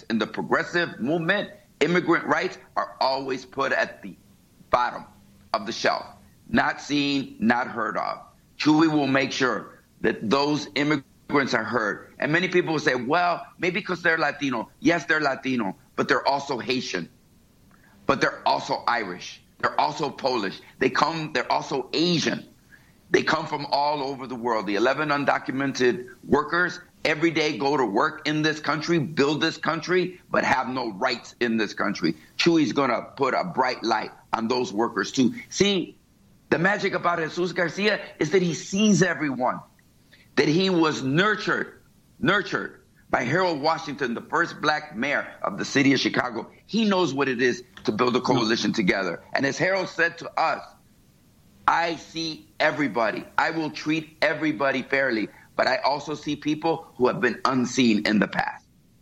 rights. In the progressive movement, immigrant rights are always put at the bottom of the shelf, not seen, not heard of. Chuy will make sure that those immigrants are heard. And many people will say, well, maybe because they're Latino. Yes, they're Latino, but they're also Haitian. But they're also Irish. They're also Polish. They're also Asian. They come from all over the world. The 11 undocumented workers every day go to work in this country, build this country, but have no rights in this country. Chuy's going to put a bright light on those workers too. See, the magic about Jesus Garcia is that he sees everyone, that he was nurtured by Harold Washington, the first black mayor of the city of Chicago. He knows what it is to build a coalition together. And as Harold said to us, I see everybody. I will treat everybody fairly, but I also see people who have been unseen in the past.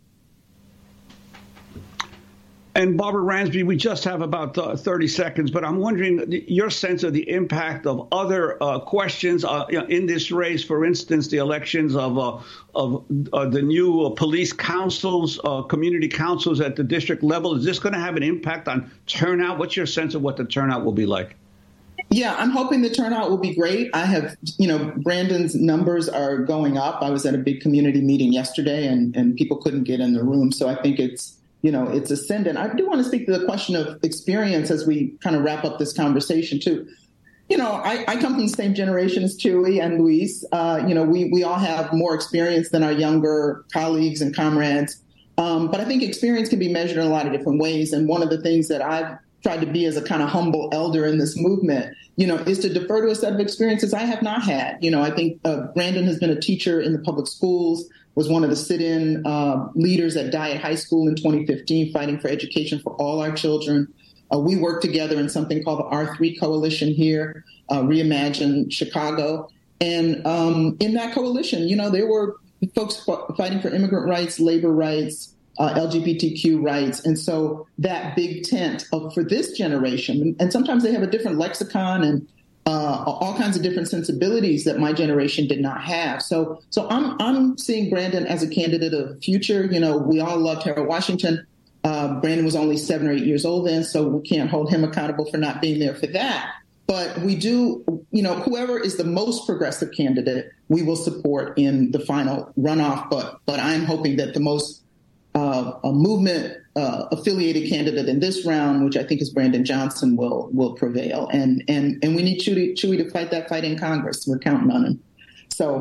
And Barbara Ransby, we just have about 30 seconds, but I'm wondering your sense of the impact of other questions in this race. For instance, the elections of the new police councils, community councils at the district level. Is this going to have an impact on turnout? What's your sense of what the turnout will be like? Yeah, I'm hoping the turnout will be great. I have, Brandon's numbers are going up. I was at a big community meeting yesterday and people couldn't get in the room. So I think it's ascendant. I do want to speak to the question of experience as we kind of wrap up this conversation too. I come from the same generation as Chuy and Luis. We all have more experience than our younger colleagues and comrades. But I think experience can be measured in a lot of different ways. And one of the things that I've tried to be as a kind of humble elder in this movement, is to defer to a set of experiences I have not had. I think Brandon has been a teacher in the public schools, was one of the sit-in leaders at Dyett High School in 2015, fighting for education for all our children. We worked together in something called the R3 Coalition here, Reimagine Chicago. And in that coalition, there were folks fighting for immigrant rights, labor rights, LGBTQ rights. And so that big tent for this generation, and sometimes they have a different lexicon and all kinds of different sensibilities that my generation did not have. So I'm seeing Brandon as a candidate of the future. We all loved Harold Washington. Brandon was only 7 or 8 years old then, so we can't hold him accountable for not being there for that. But we do, whoever is the most progressive candidate, we will support in the final runoff. But I'm hoping that the most a movement affiliated candidate in this round, which I think is Brandon Johnson, will prevail. And we need Chuy to fight that fight in Congress. We're counting on him. So,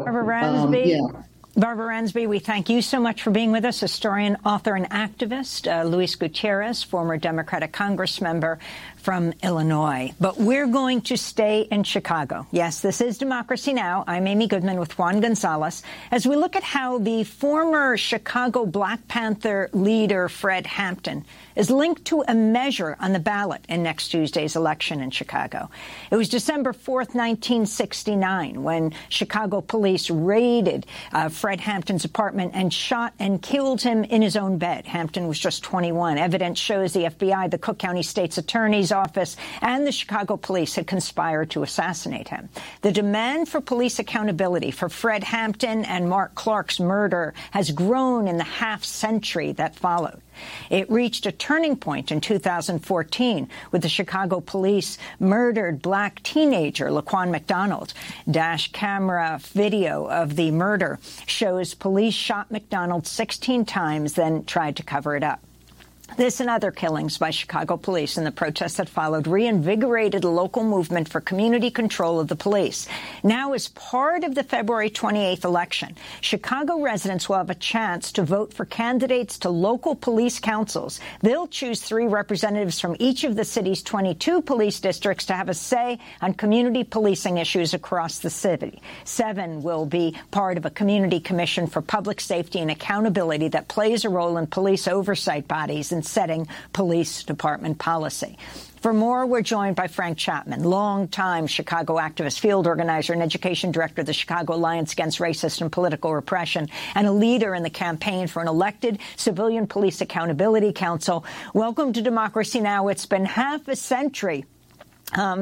Barbara Ransby, we thank you so much for being with us. Historian, author, and activist Luis Gutierrez, former Democratic Congress member from Illinois. But we're going to stay in Chicago. Yes, this is Democracy Now! I'm Amy Goodman with Juan Gonzalez. As we look at how the former Chicago Black Panther leader, Fred Hampton, is linked to a measure on the ballot in next Tuesday's election in Chicago. It was December 4th, 1969, when Chicago police raided Fred Hampton's apartment and shot and killed him in his own bed. Hampton was just 21. Evidence shows the FBI, the Cook County State's Attorney's Office, and the Chicago police had conspired to assassinate him. The demand for police accountability for Fred Hampton and Mark Clark's murder has grown in the half-century that followed. It reached a turning point in 2014 with the Chicago police murdered black teenager Laquan McDonald. Dash camera video of the murder shows police shot McDonald 16 times, then tried to cover it up. This and other killings by Chicago police and the protests that followed reinvigorated a local movement for community control of the police. Now, as part of the February 28th election, Chicago residents will have a chance to vote for candidates to local police councils. They'll choose 3 representatives from each of the city's 22 police districts to have a say on community policing issues across the city. 7 will be part of a community commission for public safety and accountability that plays a role in police oversight bodies and setting police department policy. For more, we're joined by Frank Chapman, longtime Chicago activist, field organizer, and education director of the Chicago Alliance Against Racist and Political Repression, and a leader in the campaign for an elected Civilian Police Accountability Council. Welcome to Democracy Now! It's been half a century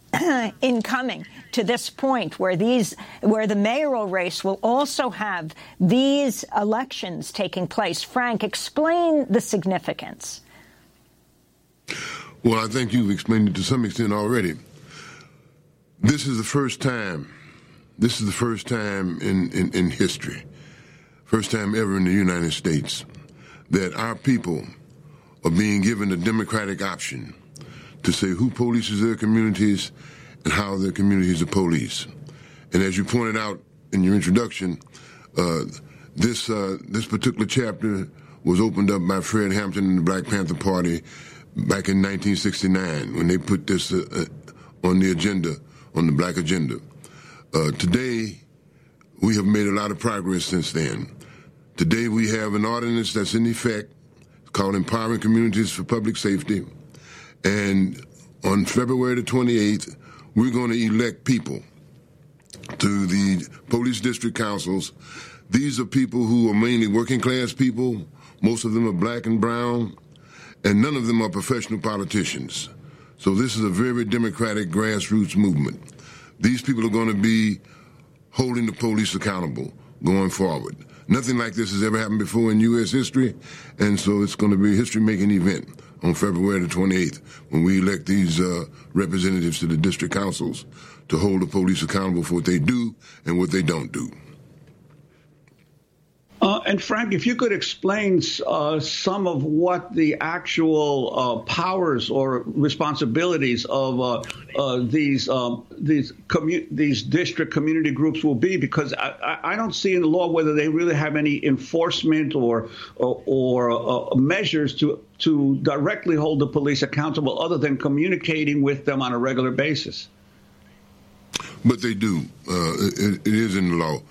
in coming to this point where the mayoral race will also have these elections taking place? Frank, explain the significance. Well, I think you've explained it to some extent already. This is the first time. This is the first time in history, first time ever in the United States, that our people are being given a democratic option to say who polices their communities and how their communities are policed. And as you pointed out in your introduction, this particular chapter was opened up by Fred Hampton and the Black Panther Party back in 1969 when they put this on the agenda, on the black agenda. Today, we have made a lot of progress since then. Today, we have an ordinance that's in effect called Empowering Communities for Public Safety. And on February the 28th, we're going to elect people to the police district councils. These are people who are mainly working class people. Most of them are black and brown, and none of them are professional politicians. So this is a very democratic grassroots movement. These people are going to be holding the police accountable going forward. Nothing like this has ever happened before in U.S. history, and so it's going to be a history-making event on February the 28th when we elect these representatives to the district councils to hold the police accountable for what they do and what they don't do. And Frank, if you could explain some of what the actual powers or responsibilities of these district community groups will be, because I don't see in the law whether they really have any enforcement or measures to directly hold the police accountable other than communicating with them on a regular basis. But they do. It is in the law.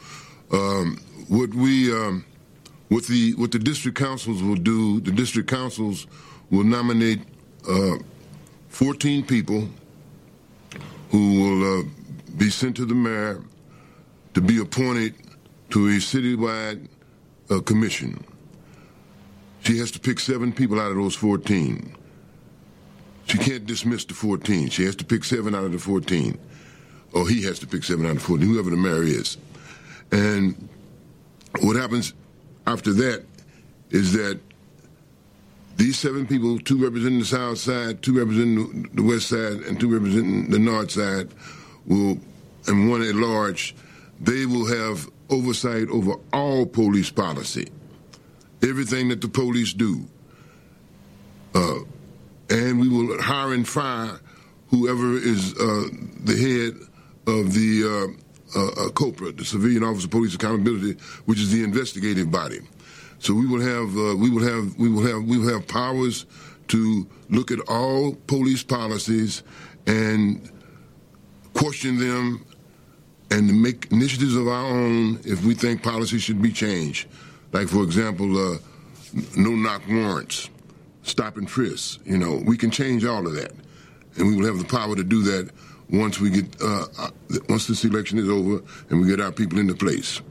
What the district councils will do, the district councils will nominate 14 people who will be sent to the mayor to be appointed to a citywide commission. She has to pick 7 people out of those 14. She can't dismiss the 14. She has to pick 7 out of the 14. Or he has to pick 7 out of the 14, whoever the mayor is. And what happens after that is that these 7 people, 2 representing the south side, 2 representing the west side, and 2 representing the north side, and 1 at large, they will have oversight over all police policy, everything that the police do. And we will hire and fire whoever is the head of the COPRA, the Civilian Office of Police Accountability, which is the investigative body. So we will have powers to look at all police policies and question them and to make initiatives of our own if we think policy should be changed. Like, for example, no-knock warrants, stop and frisk. We can change all of that, and we will have the power to do that once we get once this election is over and we get our people into place.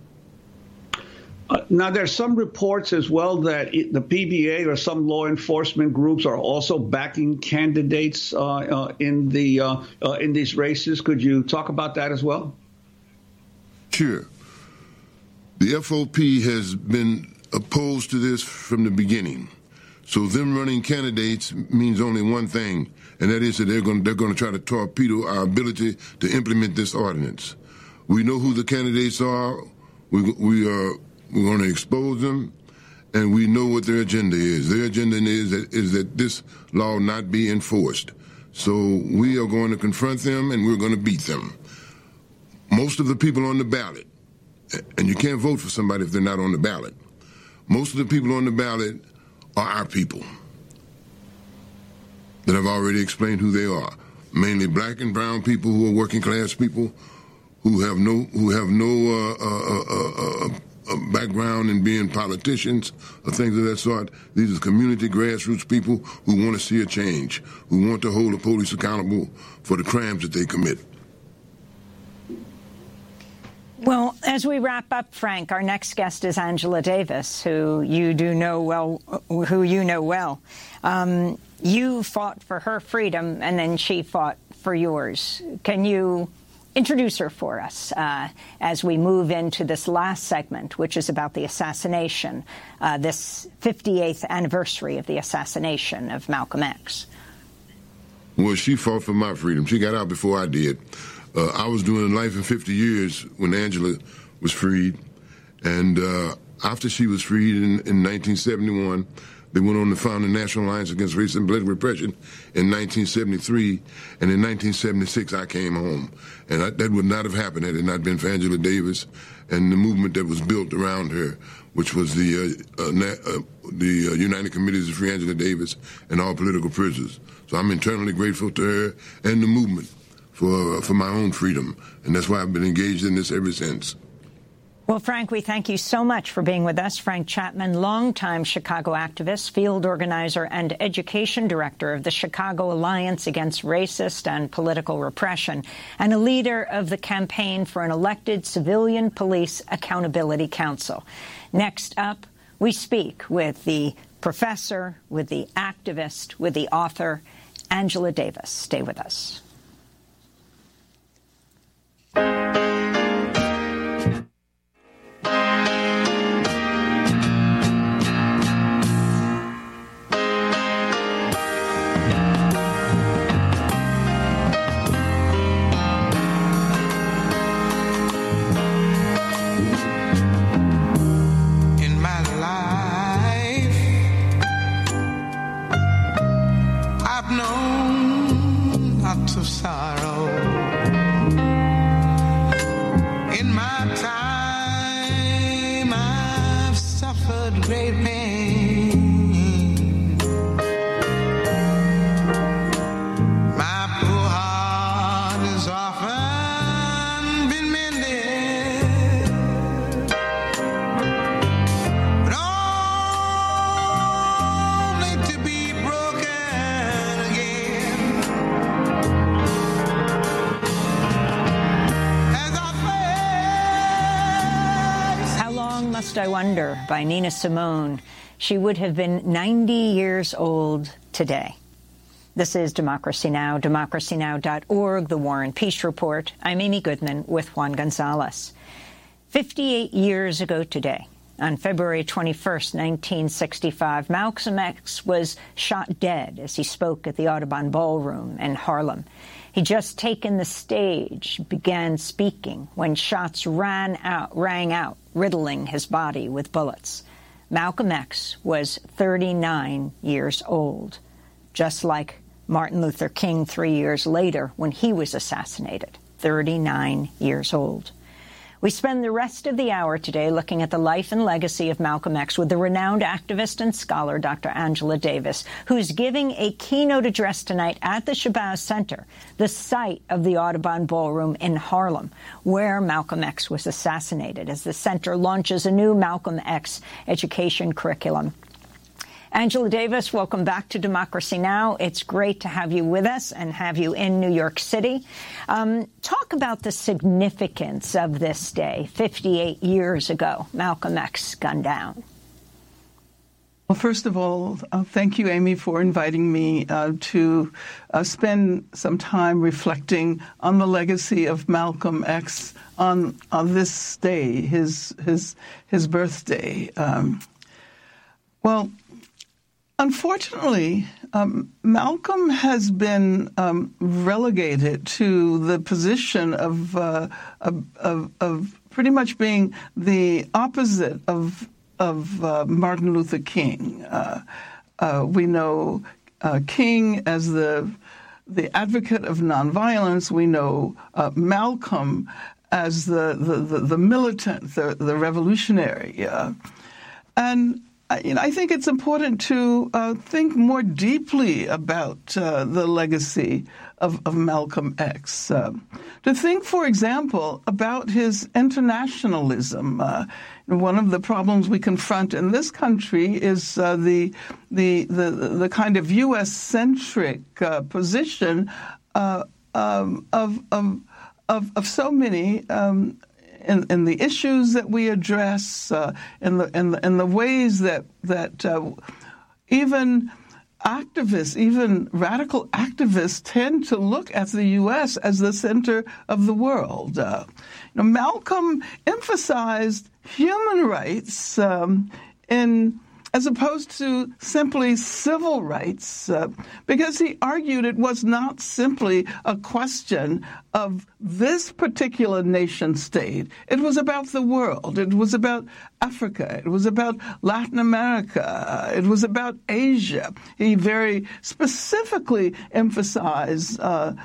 Now, there's some reports as well that the PBA or some law enforcement groups are also backing candidates in these races. Could you talk about that as well? Sure. The FOP has been opposed to this from the beginning. So them running candidates means only one thing, and that is that they're going to try to torpedo our ability to implement this ordinance. We know who the candidates are. We're going to expose them, and we know what their agenda is. Their agenda is that this law not be enforced. So we are going to confront them, and we're going to beat them. Most of the people on the ballot, and you can't vote for somebody if they're not on the ballot. Most of the people on the ballot are our people that I've already explained who they are. Mainly black and brown people who are working class people who have no background in being politicians or things of that sort. These are community grassroots people who want to see a change, who want to hold the police accountable for the crimes that they commit. Well, as we wrap up, Frank, our next guest is Angela Davis, who you know well. You fought for her freedom, and then she fought for yours. Can you introduce her for us as we move into this last segment, which is about the assassination, this 58th anniversary of the assassination of Malcolm X? Well, she fought for my freedom. She got out before I did. I was doing Life in 50 Years when Angela was freed. And after she was freed in 1971, they went on to found the National Alliance Against Racism and Political Repression in 1973. And in 1976, I came home. And that would not have happened had it not been for Angela Davis and the movement that was built around her, which was the United Committees of Free Angela Davis and all political prisoners. So I'm eternally grateful to her and the movement for my own freedom. And that's why I've been engaged in this ever since. Well, Frank, we thank you so much for being with us. Frank Chapman, longtime Chicago activist, field organizer, and education director of the Chicago Alliance Against Racist and Political Repression, and a leader of the campaign for an elected Civilian Police Accountability Council. Next up, we speak with the professor, with the activist, with the author, Angela Davis. Stay with us. I Wonder by Nina Simone. She would have been 90 years old today. This is Democracy Now!, democracynow.org, The War and Peace Report. I'm Amy Goodman with Juan Gonzalez. 58 years ago today, on February 21st, 1965, Malcolm X was shot dead as he spoke at the Audubon Ballroom in Harlem. He'd just taken the stage, began speaking, when shots rang out, riddling his body with bullets. Malcolm X was 39 years old, just like Martin Luther King 3 years later when he was assassinated, 39 years old. We spend the rest of the hour today looking at the life and legacy of Malcolm X with the renowned activist and scholar, Dr. Angela Davis, who's giving a keynote address tonight at the Shabazz Center, the site of the Audubon Ballroom in Harlem, where Malcolm X was assassinated, as the center launches a new Malcolm X education curriculum. Angela Davis, welcome back to Democracy Now! It's great to have you with us and have you in New York City. Talk about the significance of this day, 58 years ago, Malcolm X gunned down. Well, first of all, thank you, Amy, for inviting me to spend some time reflecting on the legacy of Malcolm X on this day, his birthday. Well, unfortunately, Malcolm has been relegated to the position of pretty much being the opposite of Martin Luther King. We know King as the advocate of nonviolence. We know Malcolm as the militant, the revolutionary, and I think it's important to think more deeply about the legacy of Malcolm X. To think, for example, about his internationalism. One of the problems we confront in this country is the kind of U.S.-centric position of so many. In the issues that we address, in the ways that even activists, even radical activists, tend to look at the U.S. as the center of the world. Malcolm emphasized human rights as opposed to simply civil rights, because he argued it was not simply a question of this particular nation state. It was about the world. It was about Africa. It was about Latin America. It was about Asia. He very specifically emphasized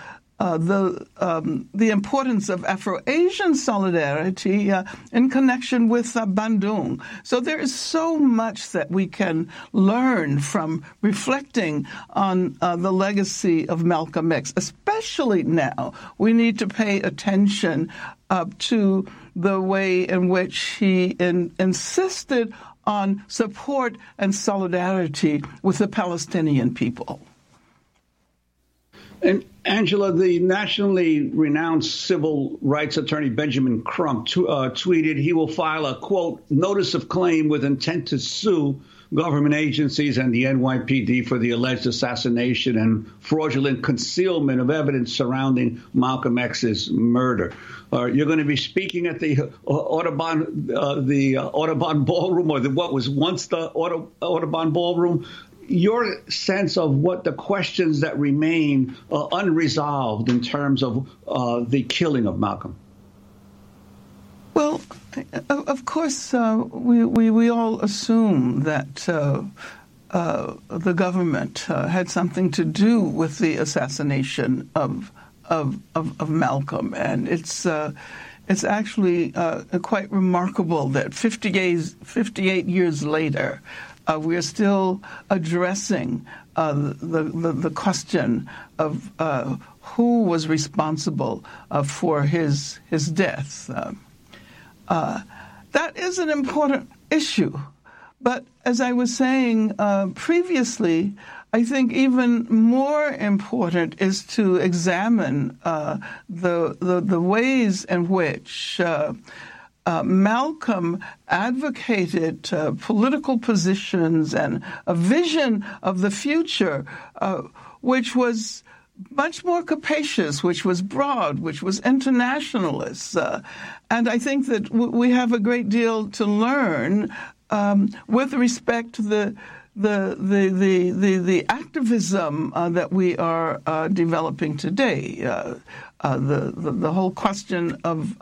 the importance of Afro-Asian solidarity in connection with Bandung. So there is so much that we can learn from reflecting on the legacy of Malcolm X. Especially now, we need to pay attention to the way in which he insisted on support and solidarity with the Palestinian people. And Angela, the nationally renowned civil rights attorney Benjamin Crump tweeted he will file a, quote, notice of claim with intent to sue government agencies and the NYPD for the alleged assassination and fraudulent concealment of evidence surrounding Malcolm X's murder. You're going to be speaking at the Audubon Ballroom, or what was once the Audubon Ballroom. Your sense of what the questions that remain unresolved in terms of the killing of Malcolm? Well, of course, we all assume that the government had something to do with the assassination of Malcolm, and it's actually quite remarkable that 58 years later, we're still addressing the question of who was responsible for his death. That is an important issue. But as I was saying previously, I think even more important is to examine the ways in which Malcolm advocated political positions and a vision of the future, which was much more capacious, which was broad, which was internationalist. And I think that we have a great deal to learn with respect to the activism that we are developing today. The whole question of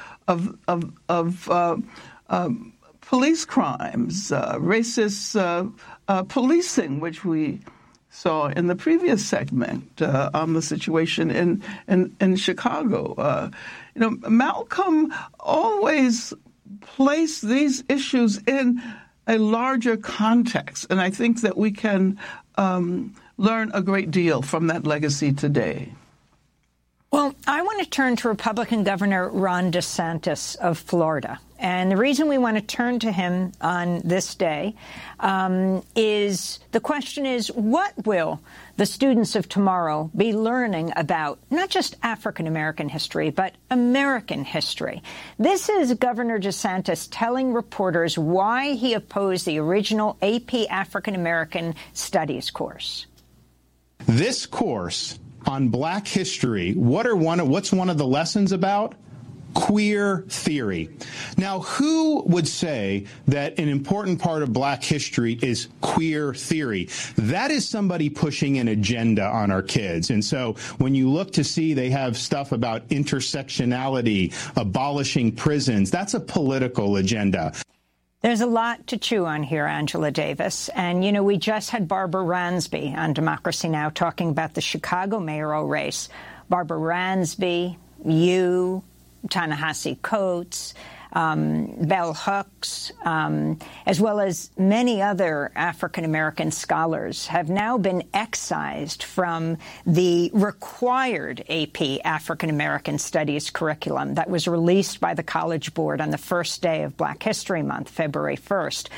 police crimes, racist policing, which we saw in the previous segment on the situation in Chicago. Malcolm always placed these issues in a larger context, and I think that we can learn a great deal from that legacy today. Well, I want to turn to Republican Governor Ron DeSantis of Florida. And the reason we want to turn to him on this day is the question is, what will the students of tomorrow be learning about not just African-American history, but American history? This is Governor DeSantis telling reporters why he opposed the original AP African-American Studies course. This course on Black history, what's one of the lessons about? Queer theory. Now, who would say that an important part of Black history is queer theory? That is somebody pushing an agenda on our kids. And so when you look to see they have stuff about intersectionality, abolishing prisons, that's a political agenda. There's a lot to chew on here, Angela Davis. And, we just had Barbara Ransby on Democracy Now! Talking about the Chicago mayoral race. Barbara Ransby, you, Ta-Nehisi Coates, Bell Hooks, as well as many other African-American scholars have now been excised from the required AP African-American Studies curriculum that was released by the College Board on the first day of Black History Month, February 1st.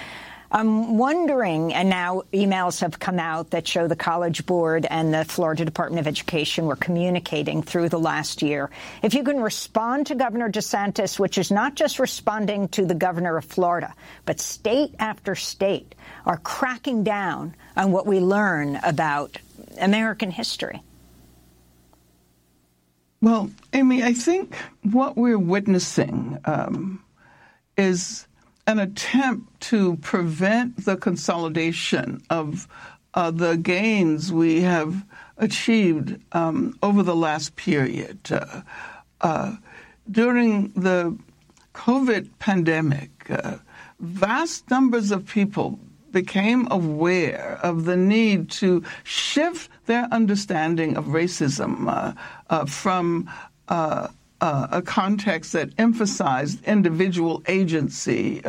I'm wondering, and now emails have come out that show the College Board and the Florida Department of Education were communicating through the last year. If you can respond to Governor DeSantis, which is not just responding to the governor of Florida, but state after state are cracking down on what we learn about American history. Well, Amy, I think what we're witnessing is an attempt to prevent the consolidation of the gains we have achieved over the last period. During the COVID pandemic, vast numbers of people became aware of the need to shift their understanding of racism from a context that emphasized individual agency,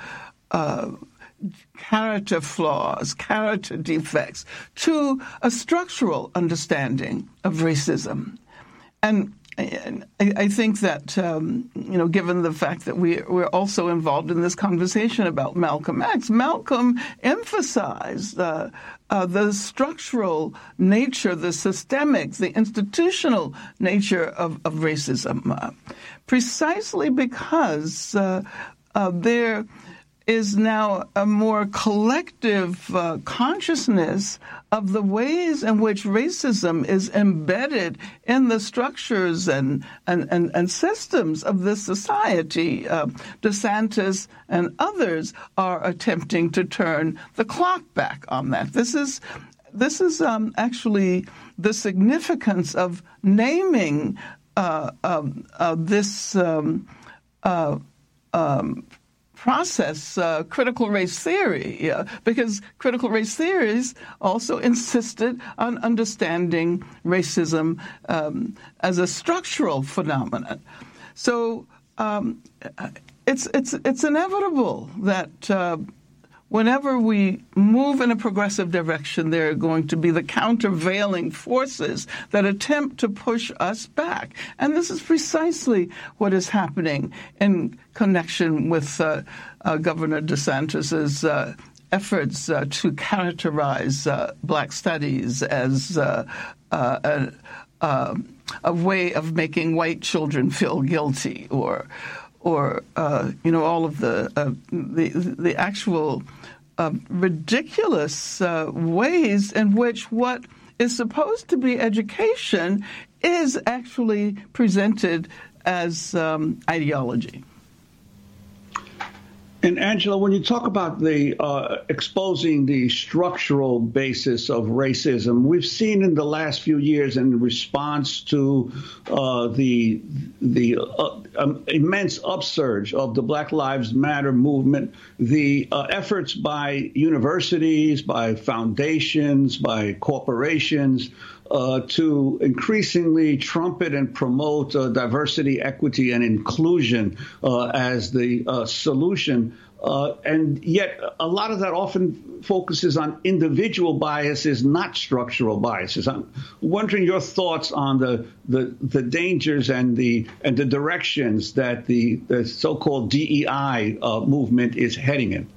character flaws, character defects, to a structural understanding of racism. And I think that, given the fact that we're also involved in this conversation about Malcolm X, Malcolm emphasized the structural nature, the systemic, the institutional nature of racism, precisely because there is now a more collective consciousness of the ways in which racism is embedded in the structures and systems of this society. DeSantis and others are attempting to turn the clock back on that. This is actually the significance of naming this process, critical race theory, because critical race theories also insisted on understanding racism as a structural phenomenon. So it's inevitable that whenever we move in a progressive direction, there are going to be the countervailing forces that attempt to push us back. And this is precisely what is happening in connection with Governor DeSantis's efforts to characterize Black studies as a way of making white children feel guilty, or all of the actual ridiculous ways in which what is supposed to be education is actually presented as ideology. And Angela, when you talk about the exposing the structural basis of racism, we've seen in the last few years in response to the immense upsurge of the Black Lives Matter movement, the efforts by universities, by foundations, by corporations, to increasingly trumpet and promote diversity, equity, and inclusion as the solution. And yet a lot of that often focuses on individual biases, not structural biases. I'm wondering your thoughts on the dangers and the directions that the so-called DEI movement is heading in.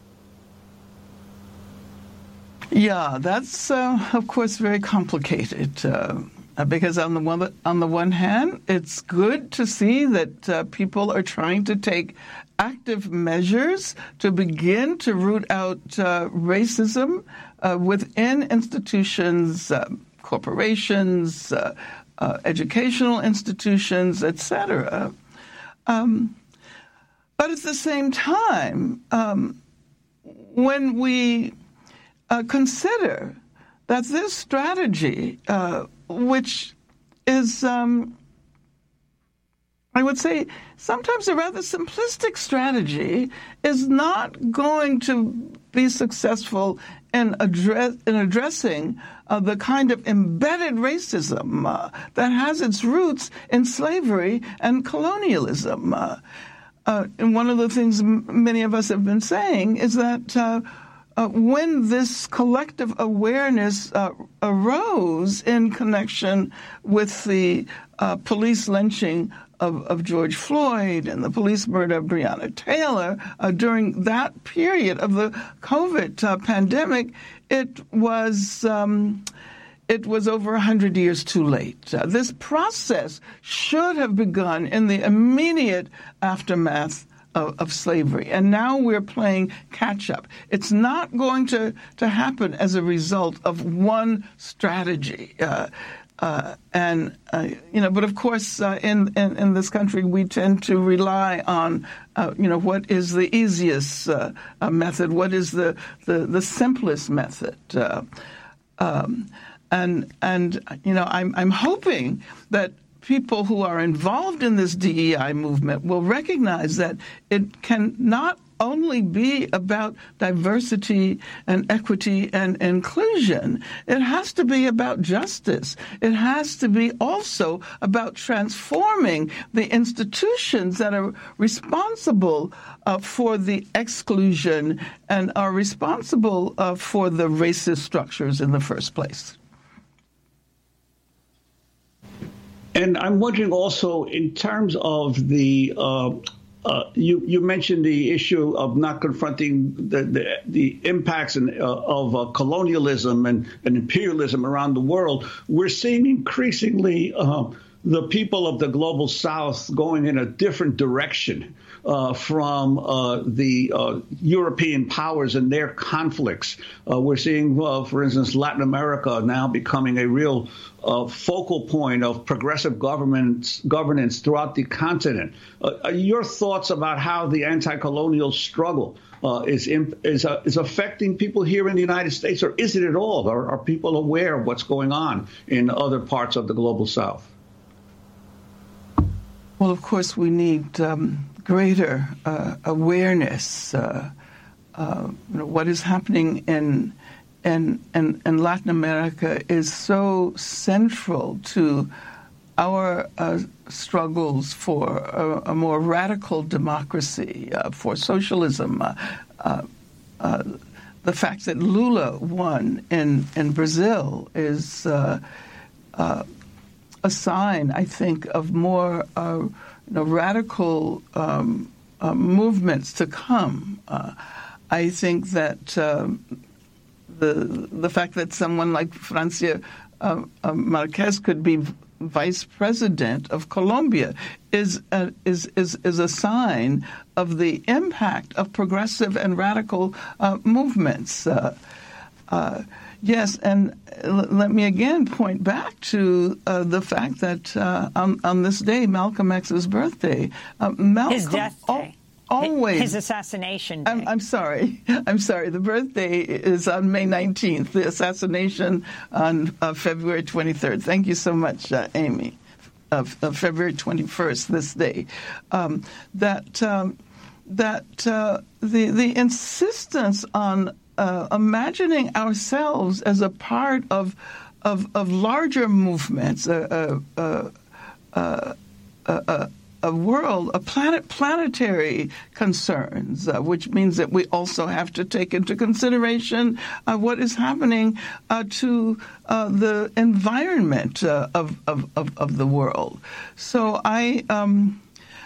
Yeah, that's, of course, very complicated because on the one hand, it's good to see that people are trying to take active measures to begin to root out racism within institutions, corporations, educational institutions, etc. But at the same time, when we consider that this strategy, which is, I would say, sometimes a rather simplistic strategy, is not going to be successful in addressing the kind of embedded racism that has its roots in slavery and colonialism. And one of the things many of us have been saying is that when this collective awareness arose in connection with the police lynching of George Floyd and the police murder of Breonna Taylor, during that period of the COVID pandemic, it was over 100 years too late. This process should have begun in the immediate aftermath of slavery, and now we're playing catch-up. It's not going to happen as a result of one strategy. But of course, in this country, we tend to rely on, what is the easiest method, what is the simplest method. I'm hoping that people who are involved in this DEI movement will recognize that it can not only be about diversity and equity and inclusion. It has to be about justice. It has to be also about transforming the institutions that are responsible for the exclusion and are responsible for the racist structures in the first place. And I'm wondering also, in terms of the, you mentioned the issue of not confronting the impacts of colonialism and imperialism around the world. We're seeing increasingly the people of the global South going in a different direction from the European powers and their conflicts. We're seeing, for instance, Latin America now becoming a real focal point of progressive governance throughout the continent. Your thoughts about how the anti-colonial struggle is affecting people here in the United States, or is it at all? Are people aware of what's going on in other parts of the global South? Well, of course, we need greater awareness. What is happening in Latin America is so central to our struggles for a more radical democracy, for socialism. The fact that Lula won in Brazil is a sign, I think, of more radical movements to come. I think that the fact that someone like Francia Marquez could be vice president of Colombia is a sign of the impact of progressive and radical movements. Yes, and let me again point back to the fact that on this day, Malcolm X's birthday, his death day. Always. His assassination day. I'm sorry. The birthday is on May 19th, the assassination on February 23rd. Thank you so much, Amy. February 21st, this day. The insistence on imagining ourselves as a part of larger movements, a world, planetary concerns, which means that we also have to take into consideration what is happening to the environment of the world. So I'm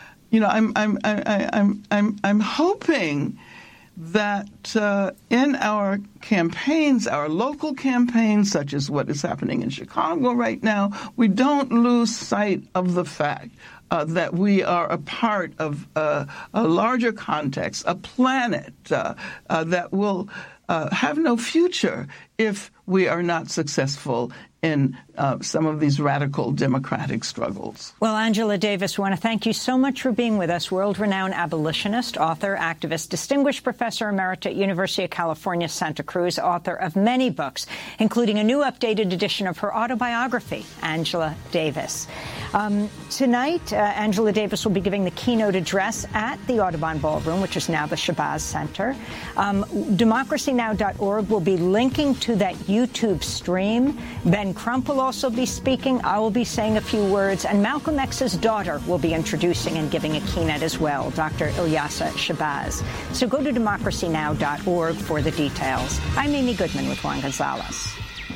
hoping that in our campaigns, our local campaigns, such as what is happening in Chicago right now, we don't lose sight of the fact that we are a part of a larger context, a planet that will have no future if we are not successful in some of these radical democratic struggles. Well, Angela Davis, we want to thank you so much for being with us. World-renowned abolitionist, author, activist, distinguished professor emerita at University of California, Santa Cruz, author of many books, including a new updated edition of her autobiography, Angela Davis. Tonight, Angela Davis will be giving the keynote address at the Audubon Ballroom, which is now the Shabazz Center. DemocracyNow.org will be linking to to that YouTube stream. Ben Crump will also be speaking. I will be saying a few words. And Malcolm X's daughter will be introducing and giving a keynote as well, Dr. Ilyasa Shabazz. So go to democracynow.org for the details. I'm Amy Goodman with Juan Gonzalez.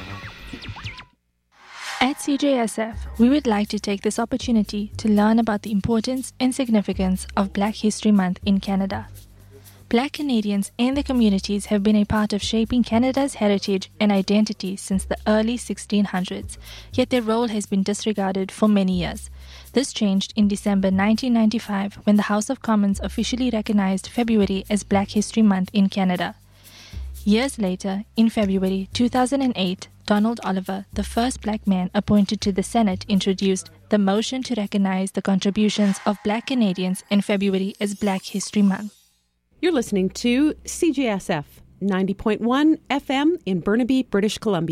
At CJSF, we would like to take this opportunity to learn about the importance and significance of Black History Month in Canada. Black Canadians and the communities have been a part of shaping Canada's heritage and identity since the early 1600s, yet their role has been disregarded for many years. This changed in December 1995 when the House of Commons officially recognized February as Black History Month in Canada. Years later, in February 2008, Donald Oliver, the first black man appointed to the Senate, introduced the motion to recognize the contributions of Black Canadians in February as Black History Month. You're listening to CJSF 90.1 FM in Burnaby, British Columbia.